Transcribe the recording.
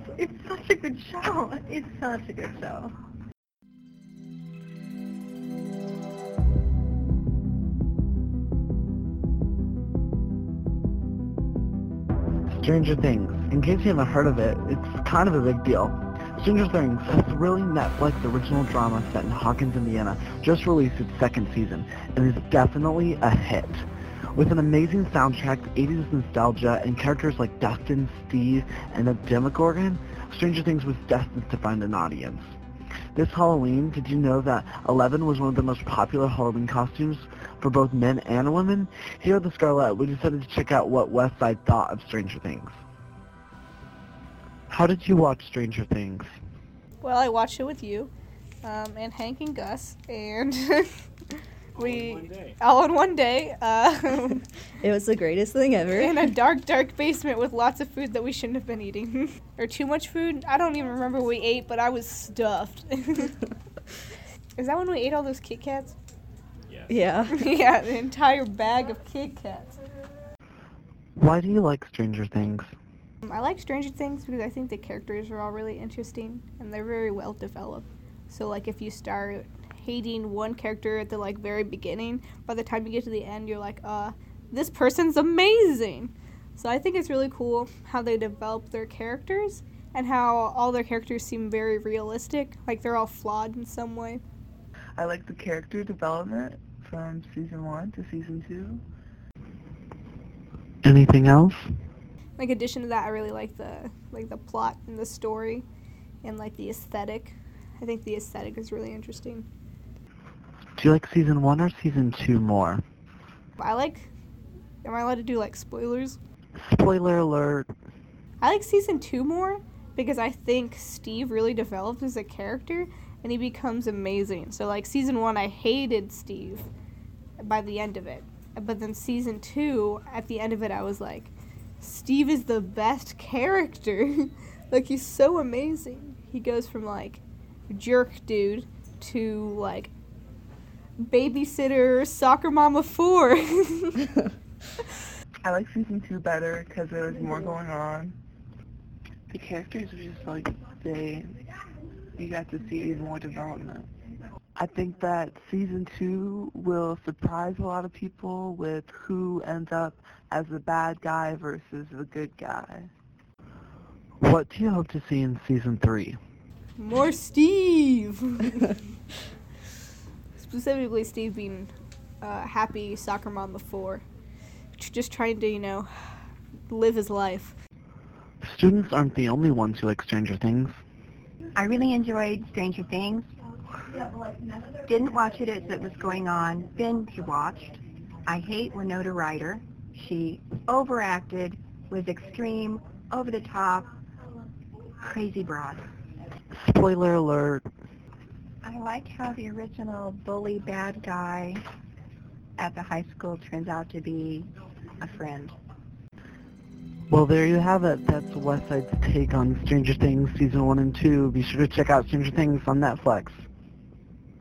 It's such a good show. It's such a good show. Stranger Things. In case you haven't heard of it, it's kind of a big deal. Stranger Things, a thrilling Netflix original drama set in Hawkins, Indiana, just released its second season, and is definitely a hit. With an amazing soundtrack, 80s nostalgia, and characters like Dustin, Steve, and the Demogorgon, Stranger Things was destined to find an audience. This Halloween, did you know that 11 was one of the most popular Halloween costumes for both men and women? Here at the Scarlet, we decided to check out what Westside thought of Stranger Things. How did you watch Stranger Things? Well, I watched it with you, and Hank and Gus, and all in one day. It was the greatest thing ever. In a dark, dark basement with lots of food that we shouldn't have been eating. Or too much food. I don't even remember what we ate, but I was stuffed. Is that when we ate all those Kit Kats? Yeah. Yeah, the entire bag of Kit Kats. Why do you like Stranger Things? I like Stranger Things because I think the characters are all really interesting and they're very well developed. So like if you start hating one character at the like very beginning, by the time you get to the end you're like, this person's amazing. So I think it's really cool how they develop their characters and how all their characters seem very realistic, like they're all flawed in some way. I like the character development from season 1 to season 2. Anything else? Like, in addition to that, I really like the plot and the story and like the aesthetic. I think the aesthetic is really interesting. Do you like season 1 or season 2 more? Am I allowed to do like spoilers? Spoiler alert. I like season 2 more because I think Steve really develops as a character and he becomes amazing. So like season 1, I hated Steve by the end of it. But then season 2, at the end of it, I was like, Steve is the best character. Like, he's so amazing. He goes from like jerk dude to like babysitter soccer mama 4. I like season 2 better because there was more going on. The characters were just like, you got to see more development. I think that season 2 will surprise a lot of people with who ends up as the bad guy versus the good guy. What do you hope to see in season 3? More Steve! Specifically Steve being happy soccer mama 4. Just trying to, live his life. Students aren't the only ones who like Stranger Things. I really enjoyed Stranger Things. Didn't watch it as it was going on. Binge watched. I hate Winona Ryder. She overacted, was extreme, over the top, crazy broad. Spoiler alert. I like how the original bully bad guy at the high school turns out to be a friend. Well, there you have it. That's Westside's take on Stranger Things Season 1 and 2. Be sure to check out Stranger Things on Netflix.